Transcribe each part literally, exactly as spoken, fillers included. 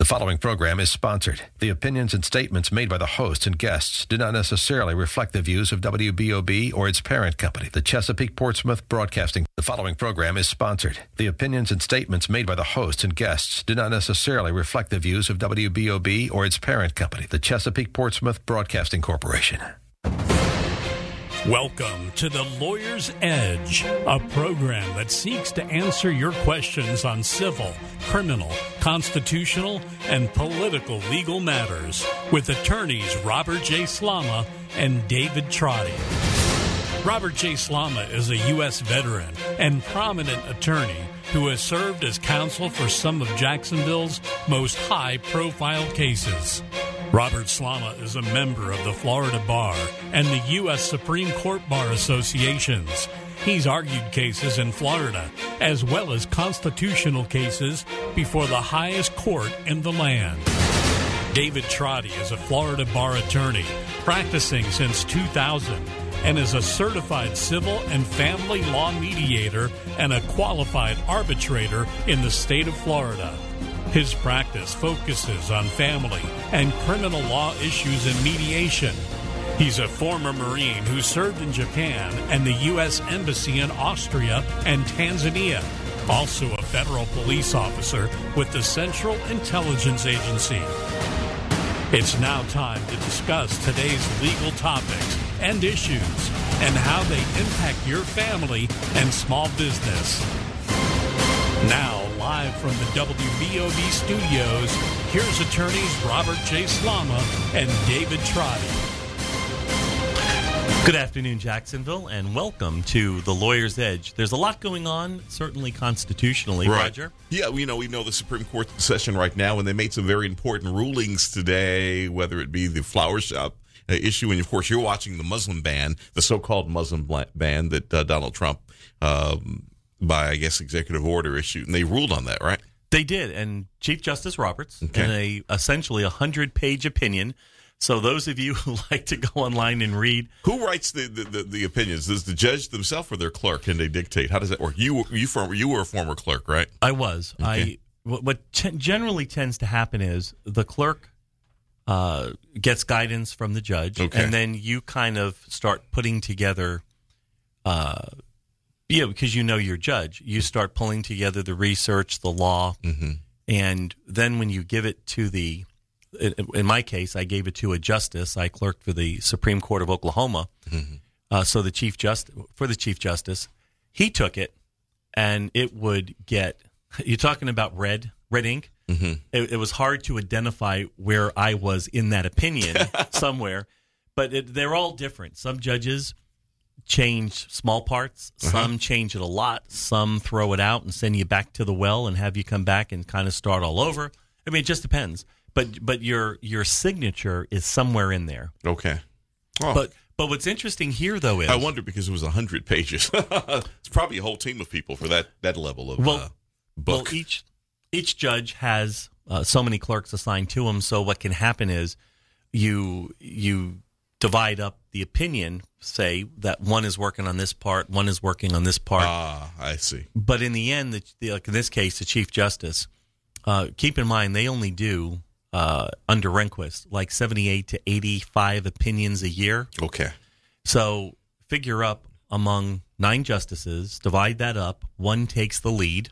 following program is sponsored. The opinions and statements made by the hosts and guests do not necessarily reflect the views of W B O B or its parent company, the Chesapeake Portsmouth Broadcasting. The following program is sponsored. The opinions and statements made by the hosts and guests do not necessarily reflect the views of W B O B or its parent company, the Chesapeake Portsmouth Broadcasting Corporation. Welcome to The Lawyer's Edge, a program that seeks to answer your questions on civil, criminal, constitutional, and political legal matters with attorneys Robert J. Slama and David Trotty. Robert J. Slama is a U S veteran and prominent attorney who has served as counsel for some of Jacksonville's most high-profile cases. Robert Slama is a member of the Florida Bar and the U S Supreme Court Bar Associations. He's argued cases in Florida, as well as constitutional cases before the highest court in the land. David Trotty is a Florida bar attorney, practicing since two thousand, and is a certified civil and family law mediator and a qualified arbitrator in the state of Florida. His practice focuses on family and criminal law issues and mediation. He's a former Marine who served in Japan and the U S Embassy in Austria and Tanzania. Also a federal police officer with the Central Intelligence Agency. It's now time to discuss today's legal topics and issues and how they impact your family and small business. Now, live from the W B O B studios, here's attorneys Robert J. Slama and David Trotty. Good afternoon, Jacksonville, and welcome to The Lawyer's Edge. There's a lot going on, certainly constitutionally, right. Roger. Yeah, you know, we know the Supreme Court session right now, and they made some very important rulings today, whether it be the flower shop uh, issue, and of course, you're watching the Muslim ban, the so-called Muslim ban that uh, Donald Trump um, by, I guess, executive order issued, and they ruled on that, right? They did, and Chief Justice Roberts, okay. in a essentially a hundred-page opinion. So those of you who like to go online and read, who writes the, the, the, the opinions? Does the judge themselves or their clerk? Can they dictate? How does that work? You you former you were a former clerk, right? I was. Okay. I what, what t- generally tends to happen is the clerk uh, gets guidance from the judge, okay. and then you kind of start putting together. Uh, Yeah, because you know your judge. You start pulling together the research, the law, mm-hmm. and then when you give it to the, in my case, I gave it to a justice. I clerked for the Supreme Court of Oklahoma. Mm-hmm. Uh, so the chief just for the chief justice, he took it, and it would get. You're talking about red, red ink. Mm-hmm. It, it was hard to identify where I was in that opinion somewhere, but it, they're all different. Some judges change small parts. Some uh-huh. change it a lot. Some throw it out and send you back to the well and have you come back and kind of start all over. I mean, it just depends. But but your your signature is somewhere in there. Okay. Oh. But but what's interesting here, though, is I wonder because it was a hundred pages. It's probably a whole team of people for that, that level of well, uh, book. Well, each each judge has uh, so many clerks assigned to him. So what can happen is you you. divide up the opinion, say that one is working on this part, one is working on this part. Ah, I see. But in the end, the, the, like in this case, the Chief Justice, uh, keep in mind they only do, uh, under Rehnquist, like seventy-eight to eighty-five opinions a year. Okay. So figure up among nine justices, divide that up, one takes the lead.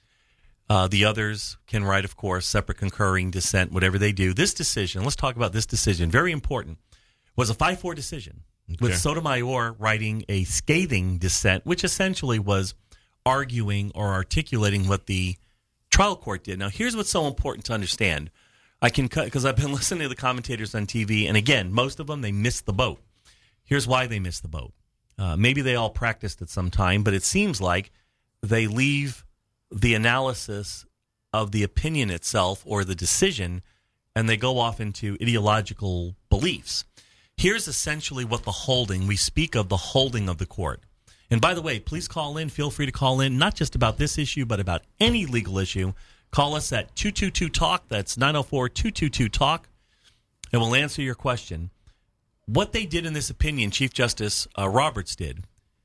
Uh, the others can write, of course, separate concurring, dissent, whatever they do. This decision, let's talk about this decision, very important, was a five four decision, okay. with Sotomayor writing a scathing dissent, which essentially was arguing or articulating what the trial court did. Now, here's what's so important to understand. I can cut because I've been listening to the commentators on T V, and again, most of them, they missed the boat. Here's why they missed the boat. Uh, maybe they all practiced at some time, but it seems like they leave the analysis of the opinion itself or the decision, and they go off into ideological beliefs. Here's essentially what the holding, we speak of the holding of the court. And by the way, please call in, feel free to call in, not just about this issue, but about any legal issue. Call us at two two two talk, that's nine oh four, two two two talk, and we'll answer your question. What they did in this opinion, Chief Justice uh, Roberts did,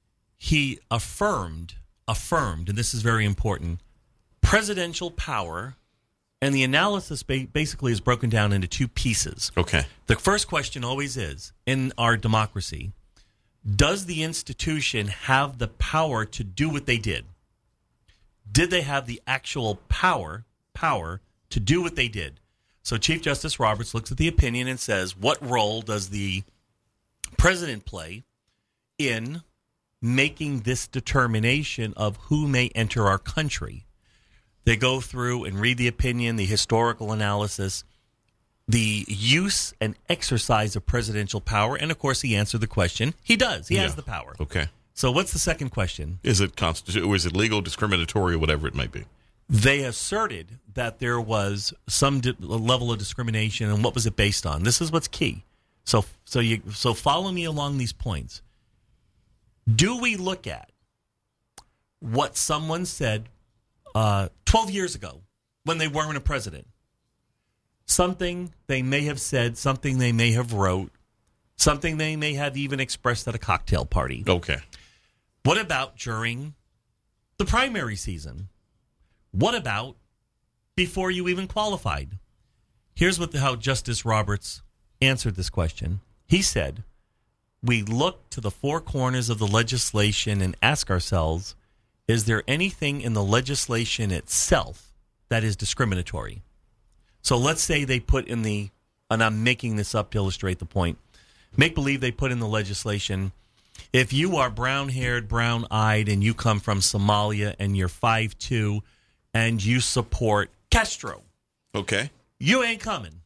he affirmed, affirmed, and this is very important, presidential power And the analysis ba- basically is broken down into two pieces. Okay. The first question always is, in our democracy, does the institution have the power to do what they did? Did they have the actual power, power to do what they did? So Chief Justice Roberts looks at the opinion and says, what role does the president play in making this determination of who may enter our country? They go through and read the opinion, the historical analysis, the use and exercise of presidential power, and, of course, he answered the question. He does. He Yeah. has the power. Okay. So what's the second question? Is it constitu- or is it legal, discriminatory, or whatever it may be? They asserted that there was some di- level of discrimination, and what was it based on? This is what's key. So, so you, so follow me along these points. Do we look at what someone said uh, twelve years ago when they weren't a president? Something they may have said, something they may have wrote, something they may have even expressed at a cocktail party. Okay. What about during the primary season? What about before you even qualified? Here's what the, how Justice Roberts answered this question. He said, we look to the four corners of the legislation and ask ourselves, is there anything in the legislation itself that is discriminatory? So let's say they put in the, and I'm making this up to illustrate the point, make believe they put in the legislation, if you are brown-haired, brown-eyed, and you come from Somalia and you're five two and you support Castro, Okay. you ain't coming.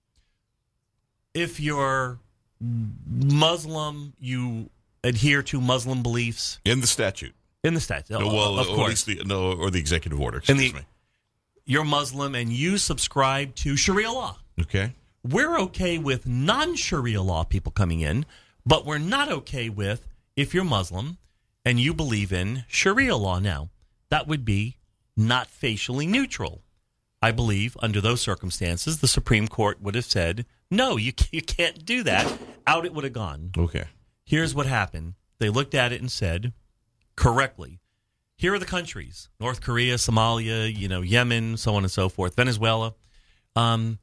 If you're Muslim, you adhere to Muslim beliefs. In the statute. In the statute, No, well, of or at course. least the, no, or the executive order. In Excuse the- me. You're Muslim and you subscribe to Sharia law. Okay. We're okay with non-Sharia law people coming in, but we're not okay with if you're Muslim and you believe in Sharia law now. That would be not facially neutral. I believe under those circumstances, the Supreme Court would have said, no, you can't, you can't do that. Out it would have gone. Okay. Here's what happened. They looked at it and said, correctly, here are the countries, North Korea, Somalia, you know, Yemen, so on and so forth, Venezuela. Um,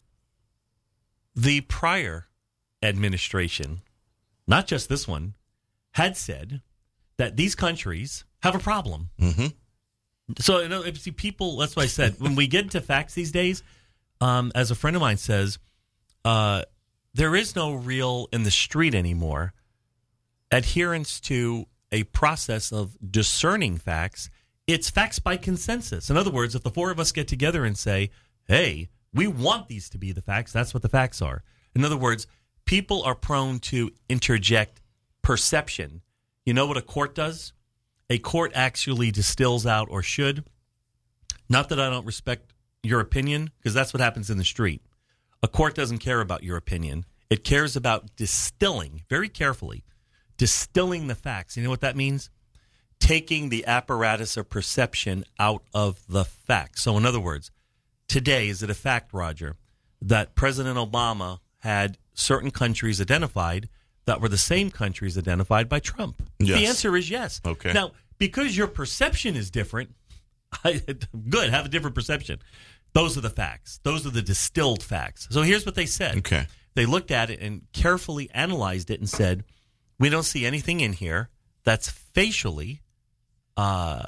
the prior administration, not just this one, had said that these countries have a problem. Mm-hmm. So, you know, if you see people, that's what I said. When we get into facts these days, um, as a friend of mine says, uh, there is no real in the street anymore adherence to a process of discerning facts. It's facts by consensus. In other words, if the four of us get together and say, hey, we want these to be the facts, that's what the facts are. In other words, people are prone to interject perception. You know what a court does? A court actually distills out, or should. Not that I don't respect your opinion, because that's what happens in the street. A court doesn't care about your opinion. It cares about distilling, very carefully, distilling the facts. You know what that means? Taking the apparatus of perception out of the facts. So in other words, today, is it a fact, Roger, that President Obama had certain countries identified that were the same countries identified by Trump? Yes. The answer is yes. Okay. Now, because your perception is different, I, good, have a different perception. Those are the facts. Those are the distilled facts. So here's what they said. Okay. They looked at it and carefully analyzed it and said, we don't see anything in here that's facially uh,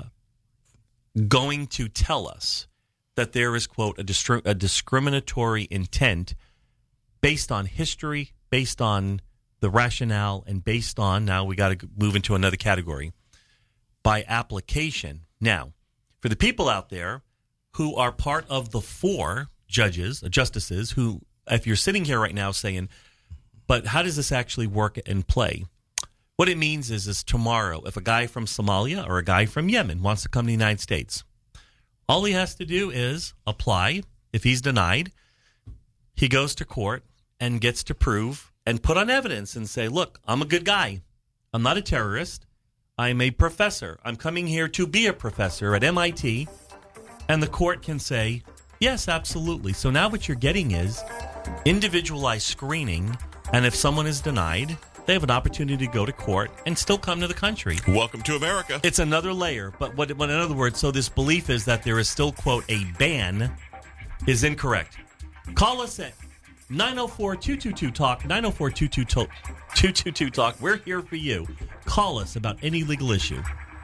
going to tell us that there is, quote, a, distri- a discriminatory intent based on history, based on the rationale, and based on, now we got to move into another category, by application. Now, for the people out there who are part of the four judges, uh, justices, who, if you're sitting here right now saying, but how does this actually work and play? What it means is, is tomorrow, if a guy from Somalia or a guy from Yemen wants to come to the United States, all he has to do is apply. If he's denied, he goes to court and gets to prove and put on evidence and say, look, I'm a good guy. I'm not a terrorist. I'm a professor. I'm coming here to be a professor at M I T. And the court can say, yes, absolutely. So now what you're getting is individualized screening. And if someone is denied, they have an opportunity to go to court and still come to the country. Welcome to America. It's another layer. But what, what in other words, so this belief is that there is still, quote, a ban is incorrect. Call us at nine oh four, two two two, talk, nine oh four, two two two, talk. We're here for you. Call us about any legal issue.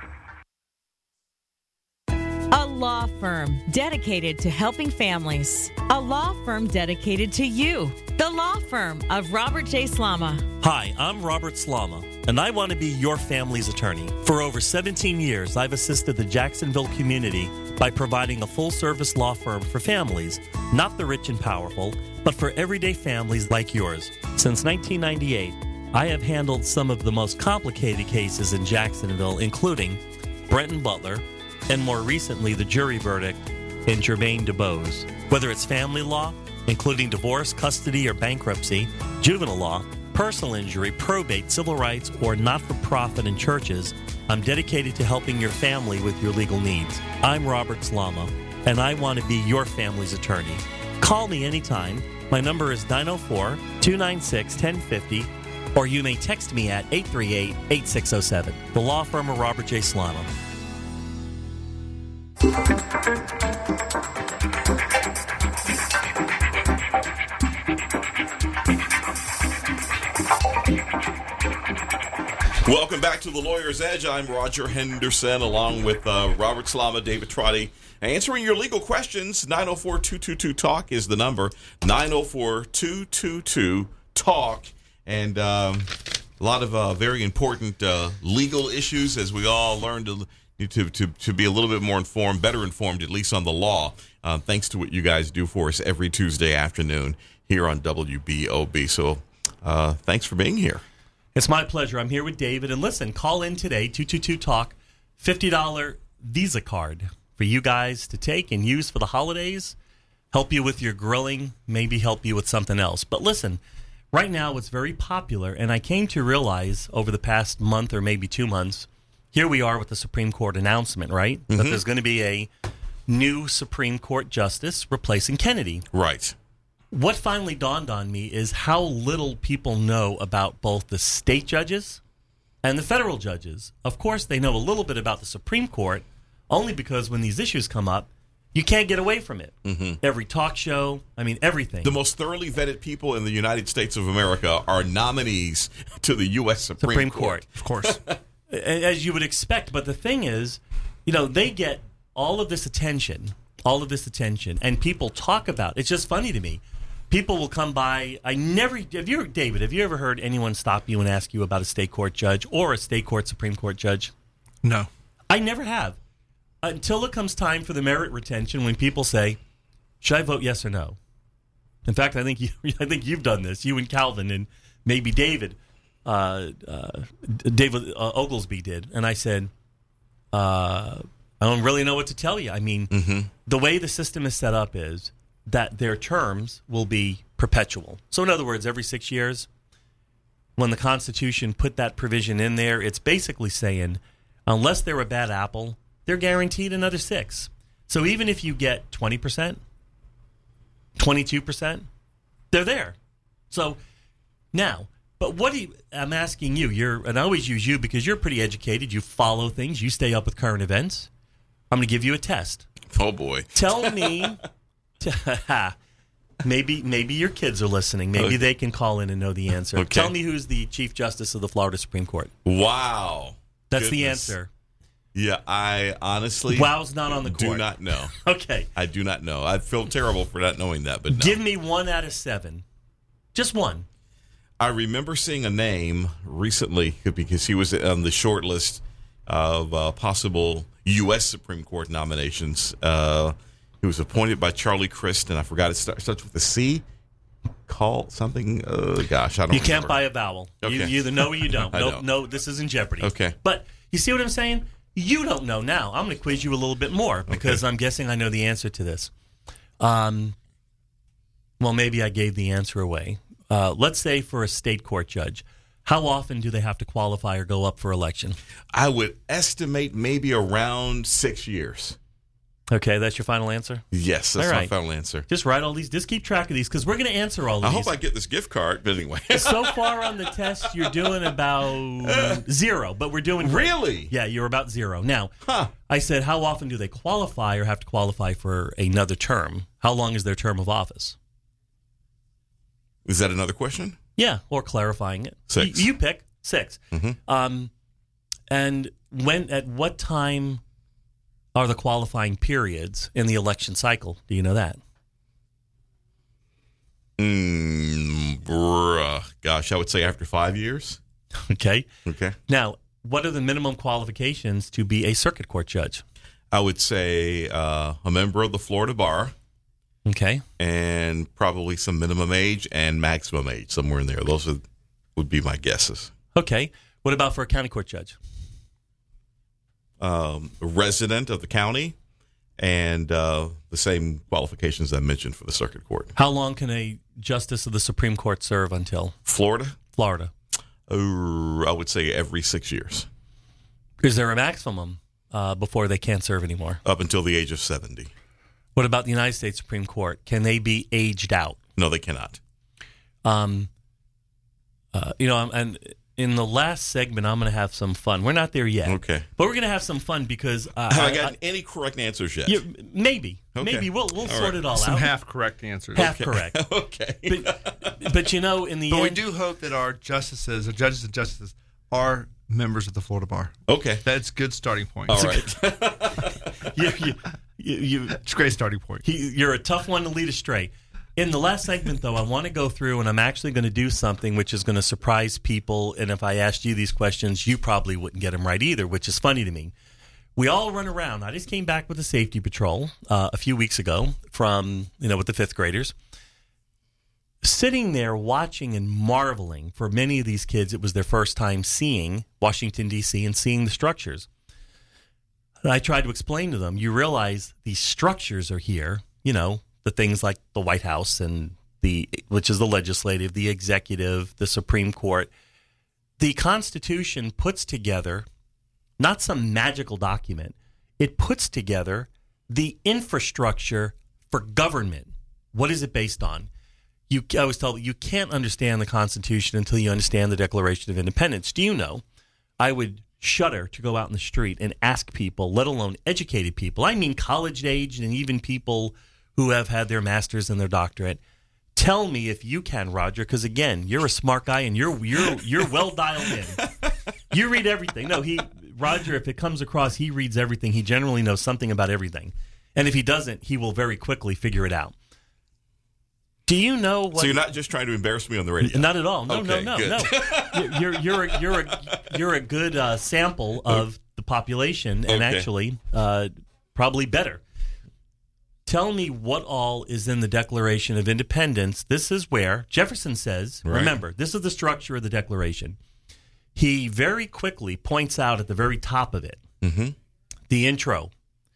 A law firm dedicated to helping families. A law firm dedicated to you. The law firm of Robert J. Slama. Hi, I'm Robert Slama, and I want to be your family's attorney. For over seventeen years, I've assisted the Jacksonville community by providing a full-service law firm for families, not the rich and powerful, but for everyday families like yours. Since nineteen ninety-eight, I have handled some of the most complicated cases in Jacksonville, including Brenton Butler, and more recently, the jury verdict in Jermaine DuBose. Whether it's family law, including divorce, custody, or bankruptcy, juvenile law, personal injury, probate, civil rights, or not-for-profit and churches, I'm dedicated to helping your family with your legal needs. I'm Robert Slama, and I want to be your family's attorney. Call me anytime. My number is nine oh four, two nine six, one oh five oh, or you may text me at eight three eight, eight six oh seven. The law firm of Robert J. Slama. Welcome back to the Lawyer's Edge. I'm Roger Henderson, along with uh, Robert Slama, David Trotty, answering your legal questions. nine oh four, two two two, talk is the number. nine oh four, two two two, talk. And um, a lot of uh, very important uh, legal issues as we all learn to To, to to be a little bit more informed, better informed, at least on the law, uh, thanks to what you guys do for us every Tuesday afternoon here on W B O B. So uh, thanks for being here. It's my pleasure. I'm here with David. And listen, call in today, two two two, talk, fifty dollars Visa card for you guys to take and use for the holidays, help you with your grilling, maybe help you with something else. But listen, right now it's very popular, and I came to realize over the past month or maybe two months, here we are with the Supreme Court announcement, right? Mm-hmm. That there's going to be a new Supreme Court justice replacing Kennedy. Right. What finally dawned on me is how little people know about both the state judges and the federal judges. Of course, they know a little bit about the Supreme Court, only because when these issues come up, you can't get away from it. Mm-hmm. Every talk show, I mean, everything. The most thoroughly vetted people in the United States of America are nominees to the U S Supreme, Supreme Court. Court. Of course. As you would expect. But the thing is, you know, they get all of this attention, all of this attention, and people talk about it. It's just funny to me. People will come by. I never, have you, David, have you ever heard anyone stop you and ask you about a state court judge or a state court Supreme Court judge? No. I never have. Until it comes time for the merit retention when people say, should I vote yes or no? In fact, I think you, I think you've done this, you and Calvin and maybe David. Uh, uh, David uh, Oglesby did. And I said, uh, I don't really know what to tell you. I mean, mm-hmm. the way the system is set up is that their terms will be perpetual. So in other words, every six years, when the Constitution put that provision in there, it's basically saying, unless they're a bad apple, they're guaranteed another six. So even if you get twenty percent, twenty-two percent, they're there. So now, but what do you, I'm asking you, you're, and I always use you because you're pretty educated, you follow things, you stay up with current events. I'm going to give you a test. Oh, boy. Tell me, maybe maybe your kids are listening. Maybe okay. they can call in and know the answer. Okay. Tell me who's the Chief Justice of the Florida Supreme Court. Wow. That's Goodness. the answer. Yeah, I honestly Wow's not on the do court. not know. Okay. I do not know. I feel terrible for not knowing that, but no. Give me one out of seven. Just one. I remember seeing a name recently because he was on the short list of uh, possible U S Supreme Court nominations. Uh, he was appointed by Charlie Crist, and I forgot it starts, starts with a C. Call something. Uh, gosh, I don't. You remember. can't buy a vowel. Okay. You, you either know or you don't. I no, don't. no, this isn't Jeopardy. Okay. But you see what I'm saying? You don't know now. I'm going to quiz you a little bit more because okay. I'm guessing I know the answer to this. Um. Well, maybe I gave the answer away. Uh, let's say for a state court judge, how often do they have to qualify or go up for election? I would estimate maybe around six years. Okay, that's your final answer? Yes, that's All my right. final answer. Just write all these. Just keep track of these because we're going to answer all of I these. hope I get this gift card, but anyway. So far on the test, you're doing about zero, but we're doing great. Really? Yeah, you're about zero. Now, Huh. I said, how often do they qualify or have to qualify for another term? How long is their term of office? Is that another question? Yeah, or clarifying it. Six. You, you pick six. Mm-hmm. Um, and when? At what time are the qualifying periods in the election cycle? Do you know that? Mm, bruh. Gosh, I would say after five years. Okay. Okay. Now, what are the minimum qualifications to be a circuit court judge? I would say uh, a member of the Florida Bar Okay. and probably some minimum age and maximum age, somewhere in there. Those are, would be my guesses. Okay. What about for a county court judge? Um, a resident of the county and uh, the same qualifications I mentioned for the circuit court. How long can a justice of the Supreme Court serve until? Florida, Florida. uh, I would say every six years, Is there a maximum uh, before they can't serve anymore? up until the age of seventy. What about the United States Supreme Court? Can they be aged out? No, they cannot. Um, uh, you know, I'm- and in the last segment, I'm going to have some fun. We're not there yet. Okay. But we're going to have some fun because uh, Have I gotten any correct answers yet? you- maybe, Okay. maybe we'll we'll All sort right. it all Some out. half correct answers. Half correct. Okay. But, but you know, in the But end, we do hope that our justices, our judges and justices, are members of the Florida Bar. Okay. That's a good starting point. All right. you, you, you, you, It's a great starting point. he, you're a tough one to lead astray. In the last segment, though, I want to go through, and I'm actually going to do something which is going to surprise people. And if I asked you these questions, you probably wouldn't get them right either, which is funny to me. We all run around. I just came back with the safety patrol uh, a few weeks ago from, you know, with the fifth graders. Sitting there watching and marveling, for many of these kids, it was their first time seeing Washington, D C and seeing the structures. And I tried to explain to them, you realize these structures are here, you know, the things like the White House and the, which is the legislative, the executive, the Supreme Court. The Constitution puts together not some magical document. It puts together the infrastructure for government. What is it based on? You, I was told you can't understand the Constitution until you understand the Declaration of Independence. Do you know? I would shudder to go out in the street and ask people, let alone educated people, I mean college age and even people who have had their master's and their doctorate. Tell me if you can, Roger, because again, you're a smart guy and you're you're you're well dialed in. You read everything. No, he Roger, if it comes across, he reads everything. He generally knows something about everything, and if he doesn't, he will very quickly figure it out. Do you know what? So you're not just trying to embarrass me on the radio? Not at all. No, Okay, no, no, good. no. You're you're a, you're a you're a good uh, sample of the population, and Okay. actually, uh, probably better. Tell me what all is in the Declaration of Independence. This is where Jefferson says, Right. remember, this is the structure of the Declaration. He very quickly points out at the very top of it, Mm-hmm. the intro.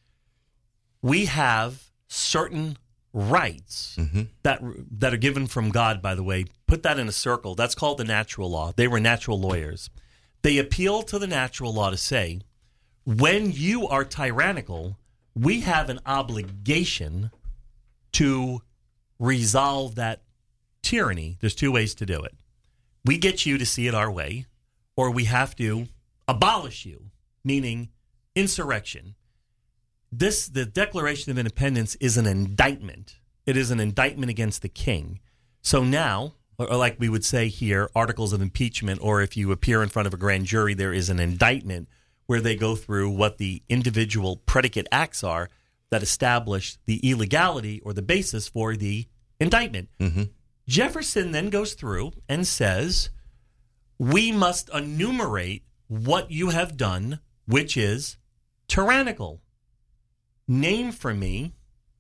We have certain rights Mm-hmm. that that are given from God, by the way. Put that in a circle. That's called the natural law. They were natural lawyers. They appeal to the natural law to say, when you are tyrannical, we have an obligation to resolve that tyranny. There's two ways to do it. We get you to see it our way, or we have to abolish you, meaning insurrection. This, the Declaration of Independence is an indictment. It is an indictment against the king. So now, or like we would say here, articles of impeachment, or if you appear in front of a grand jury, there is an indictment where they go through what the individual predicate acts are that establish the illegality or the basis for the indictment. Mm-hmm. Jefferson then goes through and says, we must enumerate what you have done, which is tyrannical. Name for me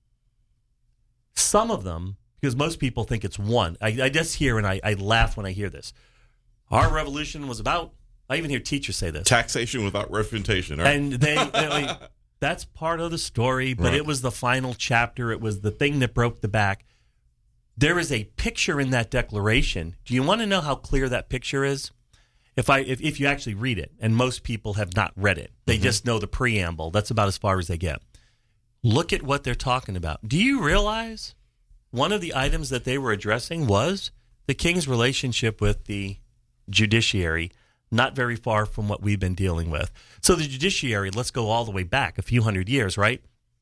some of them, because most people think it's one. I, I just hear and I, I laugh when I hear this. Our revolution was about, I even hear teachers say this. Taxation without representation. Right? And they, they that's part of the story, but Right. it was the final chapter. It was the thing that broke the back. There is a picture in that declaration. Do you want to know how clear that picture is? If I if, if you actually read it, and most people have not read it, they Mm-hmm. just know the preamble. That's about as far as they get. Look at what they're talking about. Do you realize one of the items that they were addressing was the king's relationship with the judiciary, not very far from what we've been dealing with. So the judiciary, let's go all the way back a few hundred years, right?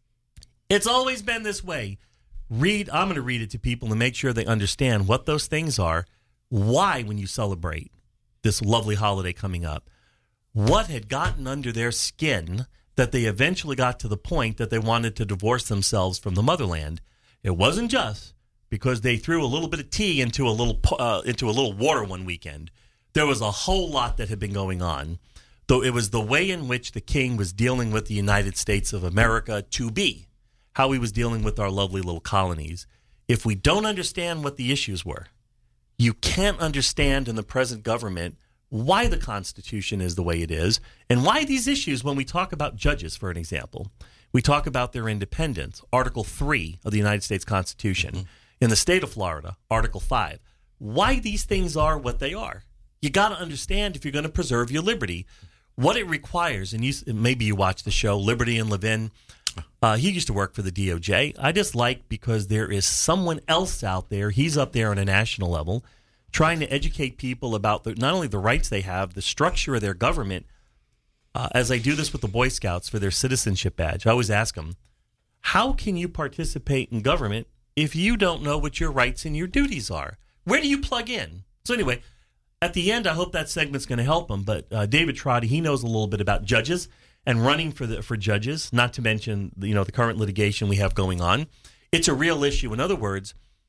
It's always been this way. Read, I'm going to read it to people and make sure they understand what those things are, why when you celebrate this lovely holiday coming up, what had gotten under their skin that they eventually got to the point that they wanted to divorce themselves from the motherland. It wasn't just because they threw a little bit of tea into a little uh, into a little water one weekend. There was a whole lot that had been going on, though it was the way in which the king was dealing with the United States of America to be, how he was dealing with our lovely little colonies. If we don't understand what the issues were, you can't understand in the present government why the Constitution is the way it is and why these issues, when we talk about judges, for an example, we talk about their independence, Article three of the United States Constitution. Mm-hmm. In the state of Florida, Article five, why these things are what they are. You got to understand if you're going to preserve your liberty, what it requires. And you, maybe you watch the show, Liberty and Levin. Uh, he used to work for the D O J. I just like because there is someone else out there. He's up there on a national level trying to educate people about the, not only the rights they have, the structure of their government. Uh, as I do this with the Boy Scouts for their citizenship badge, I always ask them, how can you participate in government if you don't know what your rights and your duties are? Where do you plug in? So anyway, at the end, I hope that segment's going to help them. But uh, David Trotty, he knows a little bit about judges and running for the for judges, not to mention you know the current litigation we have going on. It's a real issue. In other words,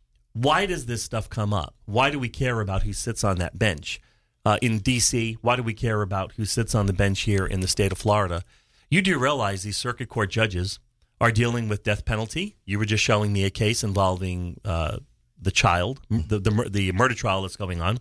why does this stuff come up? Why do we care about who sits on that bench uh, in D C? Why do we care about who sits on the bench here in the state of Florida? You do realize these circuit court judges are dealing with death penalty. You were just showing me a case involving uh, the child, the, the the murder trial that's going on.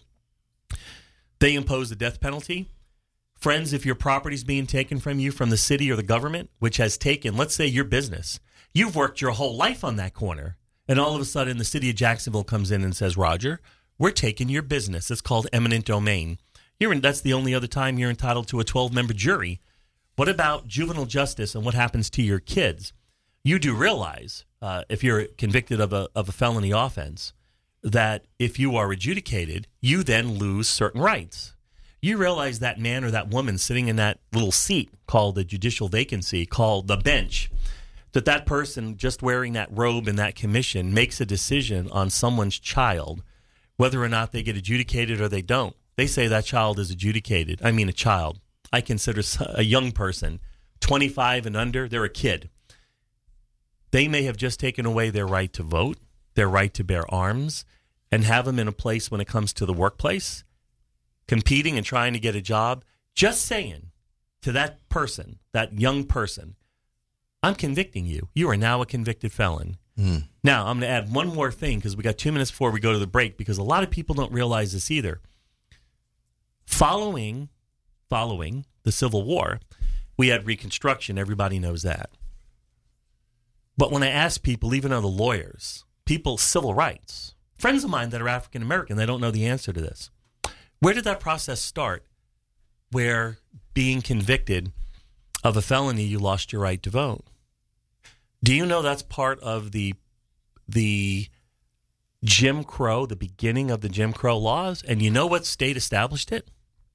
They impose the death penalty. Friends, if your property's being taken from you from the city or the government, which has taken, let's say, your business, you've worked your whole life on that corner, and all of a sudden the city of Jacksonville comes in and says, Roger, we're taking your business. It's called eminent domain. You're in, that's the only other time you're entitled to a twelve-member jury. What about juvenile justice and what happens to your kids? You do realize, uh, if you're convicted of a of a felony offense, that if you are adjudicated, you then lose certain rights. You realize that man or that woman sitting in that little seat called the judicial vacancy, called the bench, that that person just wearing that robe in that commission makes a decision on someone's child, whether or not they get adjudicated or they don't. They say that child is adjudicated. I mean a child. I consider a young person, twenty-five and under, they're a kid. They may have just taken away their right to vote, their right to bear arms, and have them in a place when it comes to the workplace, competing and trying to get a job, just saying to that person, that young person, I'm convicting you. You are now a convicted felon. Mm. Now, I'm going to add one more thing because we got two minutes before we go to the break because a lot of people don't realize this either. Following, following the Civil War, we had Reconstruction. Everybody knows that. But when I ask people, even other lawyers, people, civil rights, friends of mine that are African American, they don't know the answer to this. Where did that process start where being convicted of a felony, you lost your right to vote? Do you know that's part of the the Jim Crow, the beginning of the Jim Crow laws? And you know what state established it?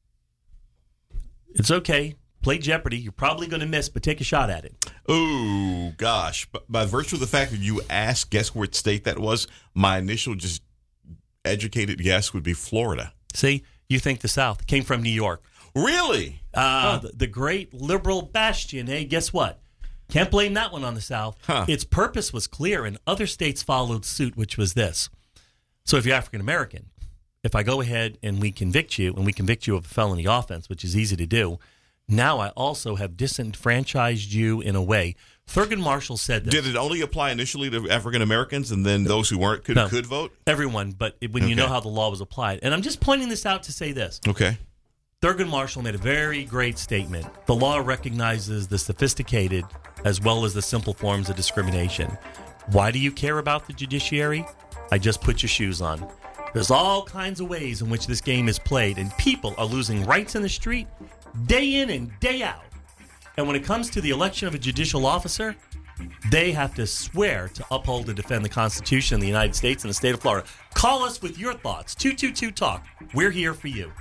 It's okay. Play Jeopardy. You're probably going to miss, but take a shot at it. Oh, gosh. But by virtue of the fact that you asked, guess what state that was? My initial just educated guess would be Florida. See, you think the South. It came from New York. Really? Uh, huh. the, the great liberal bastion. Hey, guess what? Can't blame that one on the South. Huh. Its purpose was clear, and other states followed suit, which was this. So if you're African American, if I go ahead and we convict you, and we convict you of a felony offense, which is easy to do, now I also have disenfranchised you in a way. Thurgood Marshall said this. Did it only apply initially to African Americans, and then those who weren't could, no, could vote? Everyone, but when okay. you know how the law was applied. And I'm just pointing this out to say this. Okay. Thurgood Marshall made a very great statement. The law recognizes the sophisticated as well as the simple forms of discrimination. Why do you care about the judiciary? I just put your shoes on. There's all kinds of ways in which this game is played, and people are losing rights in the street day in and day out. And when it comes to the election of a judicial officer, They have to swear to uphold and defend the Constitution of the United States and the state of Florida. Call us with your thoughts. two two two talk. We're here for you.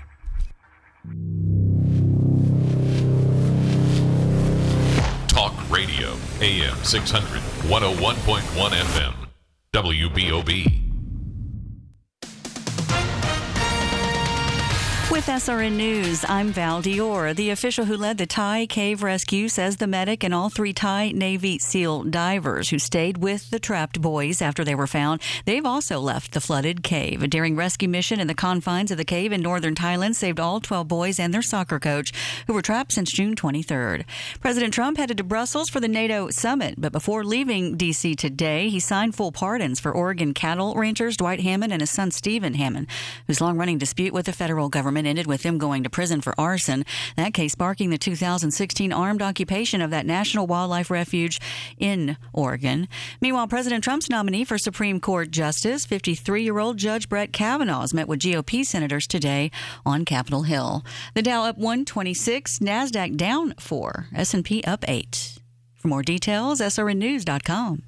Talk Radio, A M six hundred, one oh one point one F M, W B O B. With S R N News, I'm Val Dior. The official who led the Thai cave rescue says the medic and all three Thai Navy SEAL divers who stayed with the trapped boys after they were found, they've also left the flooded cave. A daring rescue mission in the confines of the cave in northern Thailand saved all twelve boys and their soccer coach, who were trapped since June twenty-third. President Trump headed to Brussels for the NATO summit, but before leaving D C today, he signed full pardons for Oregon cattle ranchers Dwight Hammond and his son Stephen Hammond, whose long-running dispute with the federal government ended with him going to prison for arson. That case sparking the two thousand sixteen armed occupation of that national wildlife refuge in Oregon. Meanwhile, President Trump's nominee for Supreme Court Justice, fifty-three-year-old Judge Brett Kavanaugh, has met with G O P senators today on Capitol Hill. The Dow up one twenty-six, NASDAQ down four, S and P up eight. For more details, S R N news dot com.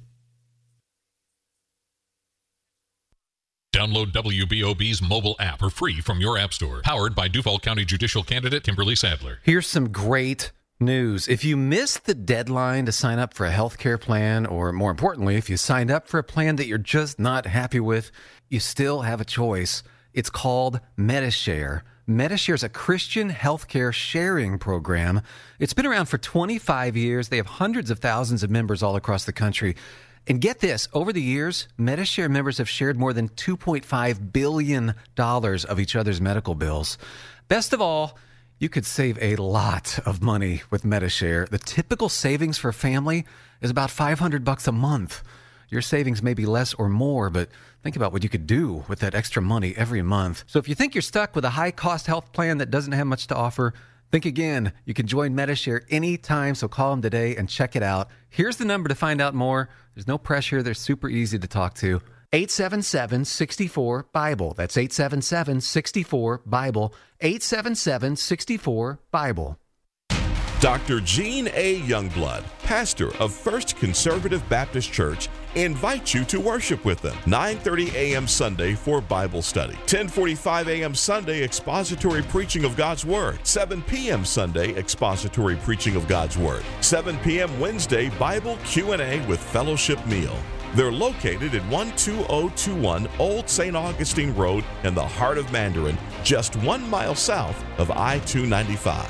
Download W B O B's mobile app for free from your app store. Powered by Duval County Judicial Candidate Kimberly Sadler. Here's some great news. If you missed the deadline to sign up for a health care plan, or more importantly, if you signed up for a plan that you're just not happy with, you still have a choice. It's called Medi-Share. Medi-Share is a Christian healthcare sharing program. It's been around for twenty-five years. They have hundreds of thousands of members all across the country. And get this, over the years, Medi-Share members have shared more than two point five billion dollars of each other's medical bills. Best of all, you could save a lot of money with Medi-Share. The typical savings for a family is about five hundred bucks a month. Your savings may be less or more, but think about what you could do with that extra money every month. So if you think you're stuck with a high-cost health plan that doesn't have much to offer, think again. You can join Medi-Share anytime, so call them today and check it out. Here's the number to find out more. There's no pressure. They're super easy to talk to. eight seven seven, six four, BIBLE. That's eight seven seven, six four, BIBLE. eight seven seven, six four, BIBLE. Doctor Gene A. Youngblood, pastor of First Conservative Baptist Church, invites you to worship with them. nine thirty a.m. Sunday for Bible study. ten forty-five a.m. Sunday expository preaching of God's Word. seven p.m. Sunday expository preaching of God's Word. seven p.m. Wednesday Bible Q and A with fellowship meal. They're located at one two zero two one Old Saint Augustine Road in the heart of Mandarin, just one mile south of I two ninety-five.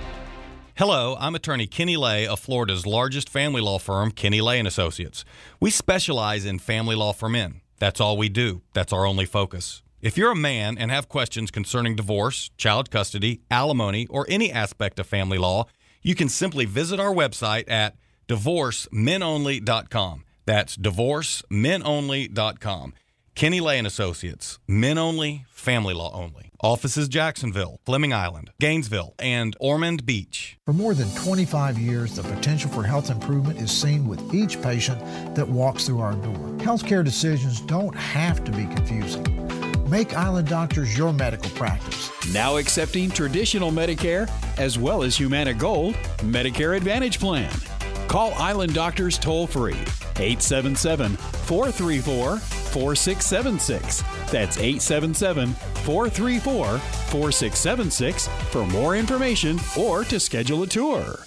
Hello, I'm attorney Kenny Lay of Florida's largest family law firm, Kenny Lay and Associates. We specialize in family law for men. That's all we do. That's our only focus. If you're a man and have questions concerning divorce, child custody, alimony, or any aspect of family law, you can simply visit our website at divorce men only dot com. That's divorce men only dot com. Kenny Lay and Associates, men only, family law only. Offices Jacksonville, Fleming Island, Gainesville, and Ormond Beach. For more than twenty-five years, the potential for health improvement is seen with each patient that walks through our door. Healthcare decisions don't have to be confusing. Make Island Doctors your medical practice. Now accepting traditional Medicare as well as Humana Gold Medicare Advantage Plan. Call Island Doctors toll-free, eight seven seven, four three four, four six seven six. That's eight seven seven, four three four, four six seven six for more information or to schedule a tour.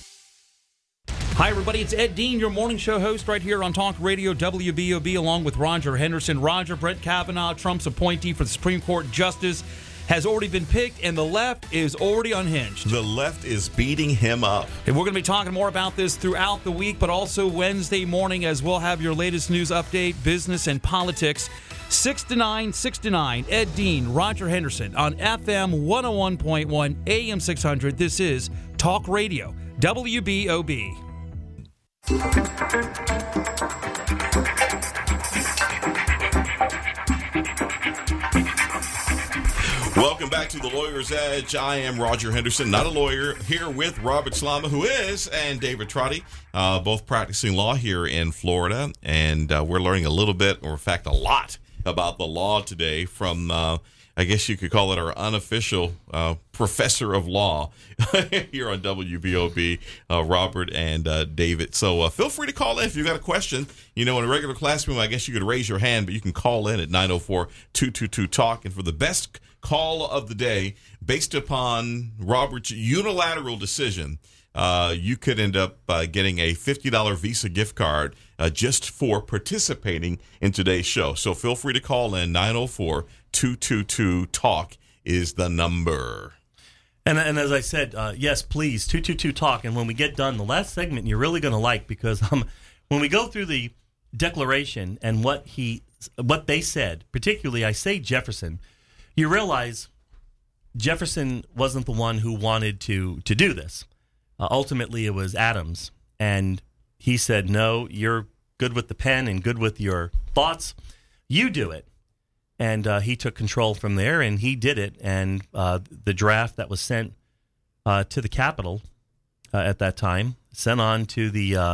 Hi, everybody. It's Ed Dean, your morning show host right here on Talk Radio W B O B, along with Roger Henderson. Roger, Brett Kavanaugh, Trump's appointee for the Supreme Court Justice, has already been picked, and the left is already unhinged. The left is beating him up. And we're going to be talking more about this throughout the week, but also Wednesday morning, as we'll have your latest news update, business and politics. six to nine, six to nine, Ed Dean, Roger Henderson on F M one oh one point one, A M six hundred. This is Talk Radio, W B O B. Welcome back to the Lawyer's Edge. I am Roger Henderson, not a lawyer, here with Robert Slama, who is, and David Trotty, uh, both practicing law here in Florida. And uh, we're learning a little bit, or in fact a lot, about the law today from uh, I guess you could call it our unofficial uh, professor of law here on W B O B, uh, Robert and uh, David. So uh, feel free to call in if you've got a question. You know, in a regular classroom, I guess you could raise your hand, but you can call in at nine oh four, two two two, talk. And for the best call of the day, based upon Robert's unilateral decision, uh, you could end up uh, getting a fifty dollars Visa gift card uh, just for participating in today's show. So feel free to call in. Nine oh four, two two two, talk is the number. And, and as I said, uh, yes, please, two two two, talk. And when we get done, the last segment you're really going to like, because um, when we go through the Declaration and what he, what they said, particularly I say Jefferson, you realize Jefferson wasn't the one who wanted to, to do this. Uh, ultimately, it was Adams. And he said, no, you're good with the pen and good with your thoughts. You do it. And uh, he took control from there, and he did it. And uh, the draft that was sent uh, to the Capitol uh, at that time, sent on to the uh,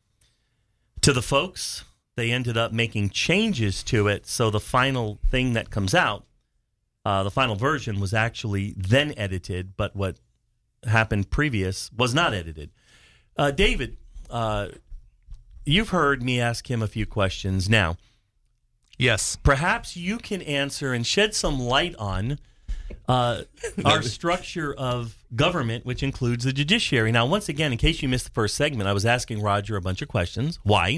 to the folks. They ended up making changes to it, so the final thing that comes out, uh, the final version, was actually then edited, but what happened previous was not edited. Uh, David, uh, you've heard me ask him a few questions now. Yes. Perhaps you can answer and shed some light on uh, our structure of government, which includes the judiciary. Now, once again, in case you missed the first segment, I was asking Roger a bunch of questions. Why?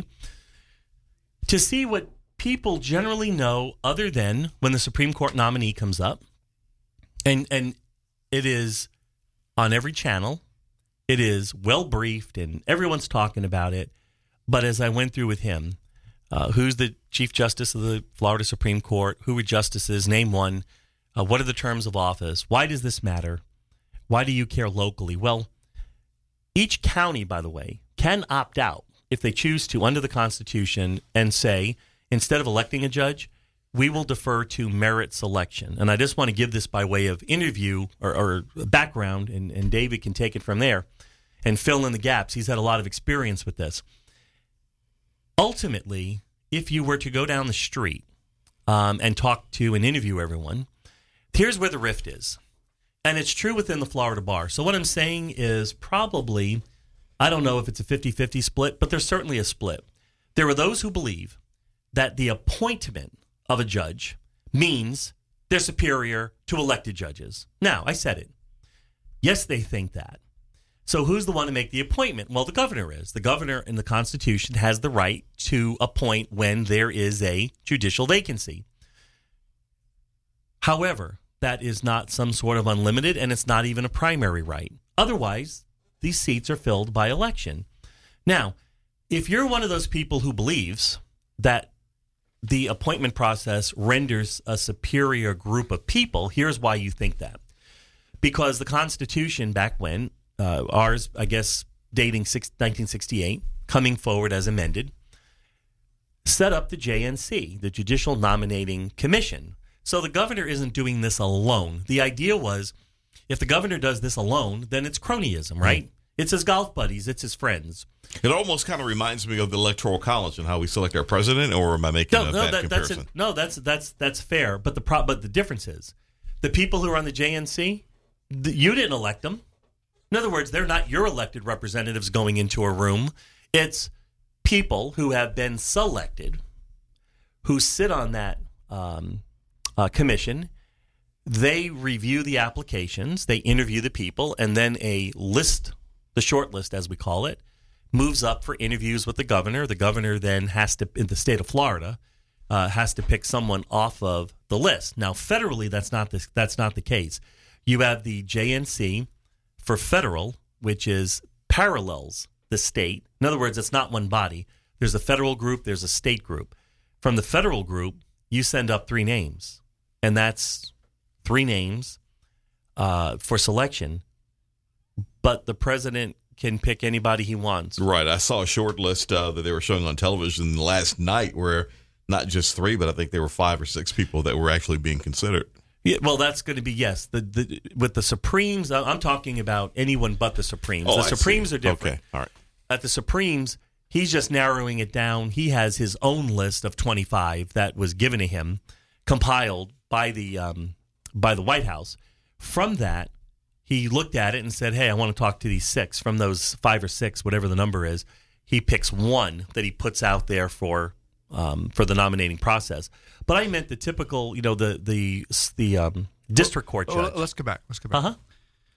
To see what people generally know other than when the Supreme Court nominee comes up. And, and it is on every channel. It is well briefed, and everyone's talking about it. But as I went through with him, Uh, who's the Chief Justice of the Florida Supreme Court? Who are justices? Name one. Uh, what are the terms of office? Why does this matter? Why do you care locally? Well, each county, by the way, can opt out if they choose to under the Constitution and say, instead of electing a judge, we will defer to merit selection. And I just want to give this by way of interview or, or background, and, and David can take it from there and fill in the gaps. He's had a lot of experience with this. Ultimately, if you were to go down the street um, and talk to and interview everyone, here's where the rift is. And it's true within the Florida bar. So what I'm saying is probably, I don't know if it's a fifty-fifty split, but there's certainly a split. There are those who believe that the appointment of a judge means they're superior to elected judges. Now, I said it. Yes, they think that. So who's the one to make the appointment? Well, the governor is. The governor in the Constitution has the right to appoint when there is a judicial vacancy. However, that is not some sort of unlimited, and it's not even a primary right. Otherwise, these seats are filled by election. Now, if you're one of those people who believes that the appointment process renders a superior group of people, here's why you think that. Because the Constitution back when, Uh, ours, I guess, dating six, nineteen sixty-eight, coming forward as amended, set up the J N C, the Judicial Nominating Commission. So the governor isn't doing this alone. The idea was, if the governor does this alone, then it's cronyism, right? Mm-hmm. It's his golf buddies. It's his friends. It almost kind of reminds me of the Electoral College and how we select our president, or am I making no, a no, bad that, comparison? That's a, no, that's that's that's fair. But the pro, but the difference is, the people who are on the J N C, the, you didn't elect them. In other words, they're not your elected representatives going into a room. It's people who have been selected, who sit on that um, uh, commission. They review the applications, they interview the people, and then a list, the short list as we call it, moves up for interviews with the governor. The governor then has to, in the state of Florida, uh, has to pick someone off of the list. Now, federally, that's not the, that's not the case. You have the J N C for federal, which is parallels the state. In other words, it's not one body. There's a federal group, there's a state group. From the federal group, you send up three names, and that's three names uh, for selection. But the president can pick anybody he wants. Right. I saw a short list uh, that they were showing on television last night where not just three, but I think there were five or six people that were actually being considered. Yeah, well, that's going to be, yes. The, the with the Supremes, I'm talking about anyone but the Supremes. Oh, the I Supremes see. are different. Okay, all right. At the Supremes, he's just narrowing it down. He has his own list of twenty-five that was given to him, compiled by the um, by the White House. From that, he looked at it and said, hey, I want to talk to these six. From those five or six, whatever the number is, he picks one that he puts out there for um, for the nominating process. But I meant the typical, you know, the the the um, district court judge. Well, let's go back. Let's go back. Uh-huh.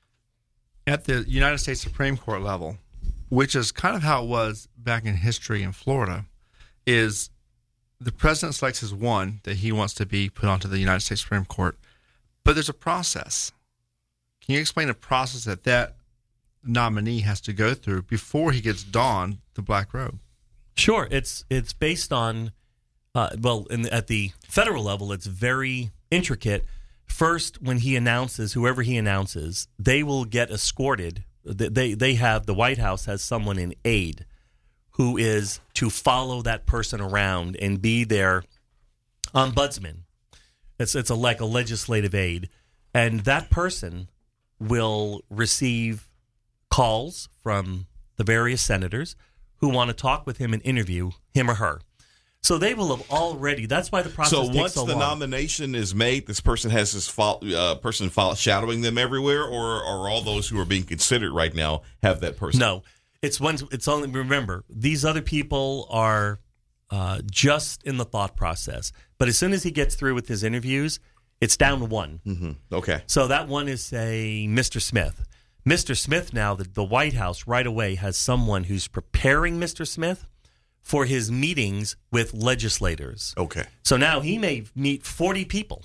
At the United States Supreme Court level, which is kind of how it was back in history in Florida, is the president selects his one that he wants to be put onto the United States Supreme Court. But there's a process. Can you explain the process that that nominee has to go through before he gets donned the black robe? Sure. It's it's based on, uh, well, in the, at the federal level, it's very intricate. First, when he announces, whoever he announces, they will get escorted. They they have, the White House has someone in aid who is to follow that person around and be their ombudsman. It's it's a, like a legislative aid. And that person will receive calls from the various senators who want to talk with him and interview him or her. So they will have already, that's why the process so takes once so the long. nomination is made, this person has this fo- uh, person follow, shadowing them everywhere, or are all those who are being considered right now have that person? No. It's when, it's only, remember, these other people are uh, just in the thought process. But as soon as he gets through with his interviews, it's down to one. Mm-hmm. Okay. So that one is, say, Mister Smith. Mister Smith now, the, the White House right away has someone who's preparing Mister Smith for his meetings with legislators. Okay. So now he may meet forty people.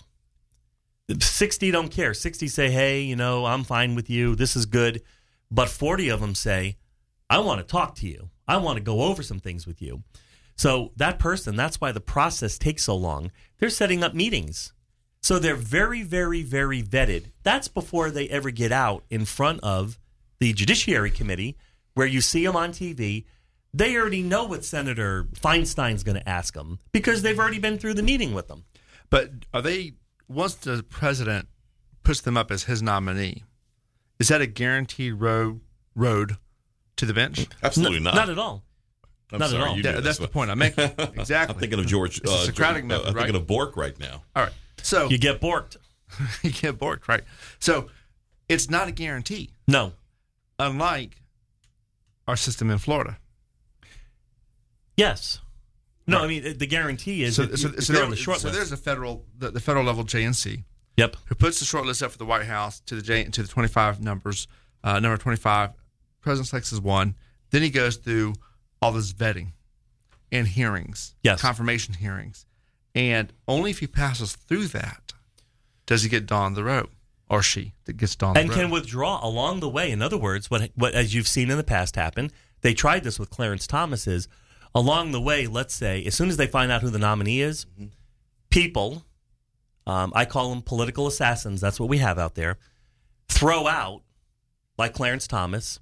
sixty don't care. sixty say, hey, you know, I'm fine with you. This is good. But forty of them say, I want to talk to you. I want to go over some things with you. So that person, that's why the process takes so long. They're setting up meetings. So they're very, very, very vetted. That's before they ever get out in front of the Judiciary Committee, where you see them on T V. They already know what Senator Feinstein's going to ask them because they've already been through the meeting with them. But are they, once the president puts them up as his nominee, is that a guaranteed road road to the bench? Absolutely no, not. Not at all. I'm not sorry, at all. you Yeah, do that's this the point I'm making. Exactly. I'm thinking of George. It's a uh, Socratic George, method, uh, I'm right? thinking of Bork right now. All right. So You get borked. you get borked, right? So it's not a guarantee, No. unlike our system in Florida. Yes. No, Right. I mean, the guarantee is So, if so, you- if so, you're there- on the short so list. there's a federal, the, the federal level J N C, Yep. who puts the short list up for the White House to the J, to the twenty-five numbers, uh, number twenty-five. President selects as one. Then he goes through all this vetting and hearings, Yes. confirmation hearings, and only if he passes through that does he get donned the robe, or she that gets donned And the can robe. withdraw along the way. In other words, what what as you've seen in the past happen, they tried this with Clarence Thomas, is along the way, let's say, as soon as they find out who the nominee is, mm-hmm. people, um, I call them political assassins, that's what we have out there, throw out, like Clarence Thomas,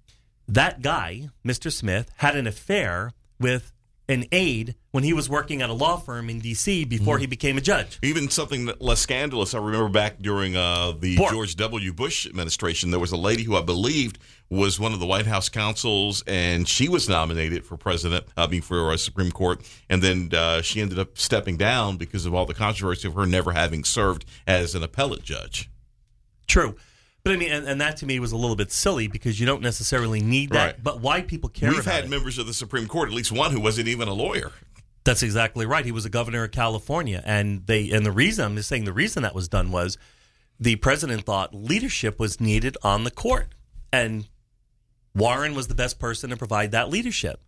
that guy, Mister Smith, had an affair with an aide when he was working at a law firm in D C before Mhm. he became a judge. Even something that less scandalous, I remember back during uh, the Bork. George W. Bush administration, there was a lady who I believed was one of the White House counsels, and she was nominated for president, I mean, for a Supreme Court, and then uh, she ended up stepping down because of all the controversy of her never having served as an appellate judge. True. But I mean, and, and that to me was a little bit silly because you don't necessarily need that. Right. But why people care We've about had it. members of the Supreme Court, at least one who wasn't even a lawyer. That's exactly right. He was a governor of California, and they and the reason I'm just saying the reason that was done was the president thought leadership was needed on the court, and Warren was the best person to provide that leadership.